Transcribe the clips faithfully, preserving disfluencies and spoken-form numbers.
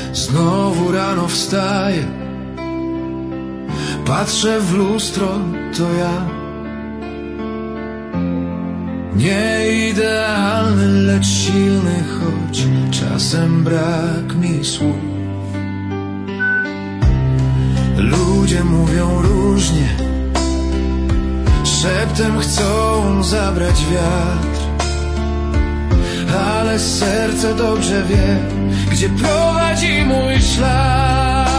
Znowu rano wstaję, patrzę w lustro, to ja. Nie idealny, lecz silny, choć czasem brak mi słów. Ludzie mówią różnie, szeptem chcą zabrać wiatr, ale serce dobrze wie, gdzie prowadzi mój szlak.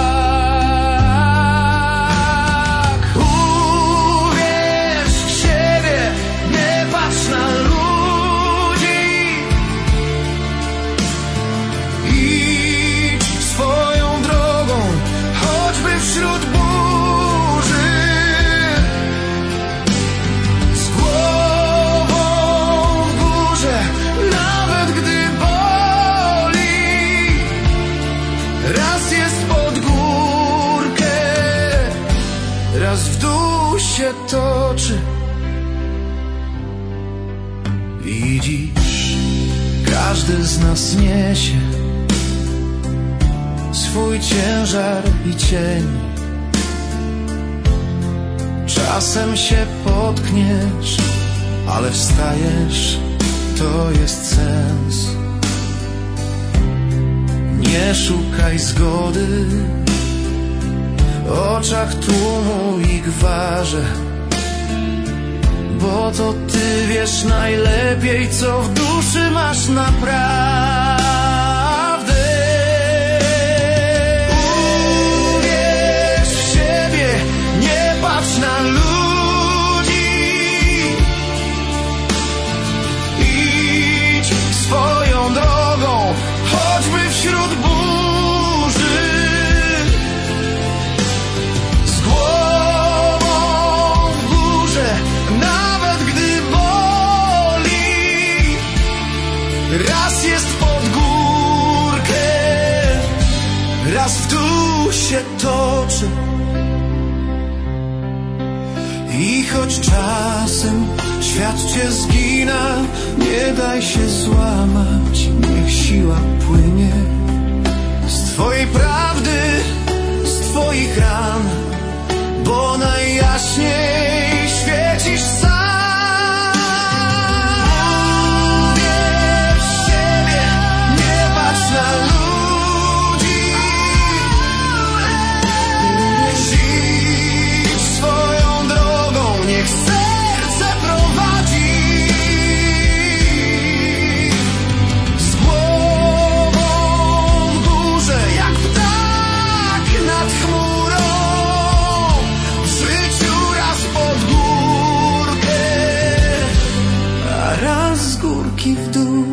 Uwierz w siebie, nie patrz na ludzi. Idź swoją drogą, choćby wśród burzy. Z głową w górze, nawet gdy boli. Raz jest pod górkę, raz w dół się toczy. Widzisz, każdy z nas niesie swój ciężar i cień. Czasem się potkniesz, ale wstajesz, to jest sens. Nie szukaj zgody w oczach tłumu i gwarze, bo to ty wiesz najlepiej, co w duszy masz naprawdę. Uwierz w siebie, nie patrz na ludzi. Idź swoją drogą, choćby wśród burzy. Z głową w górze, nawet gdy boli. Raz jest pod górkę, raz w dół się toczy. I choć czasem świat cię zgina, nie daj się złamać, niech siła płynie z twojej prawdy, z twoich ran, bo najjaśniej świecisz sam. Uwierz w siebie, nie patrz na ludzi. Idź swoją drogą, niech serce prowadzi. Z głową w górze, jak ptak nad chmurą. W życiu raz pod górkę, a raz z górki w dół.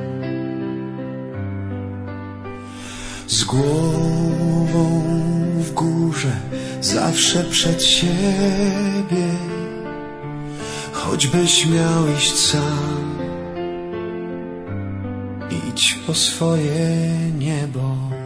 Z głową w górze, zawsze przed siebie, choćbyś miał iść sam. Idź po swoje niebo.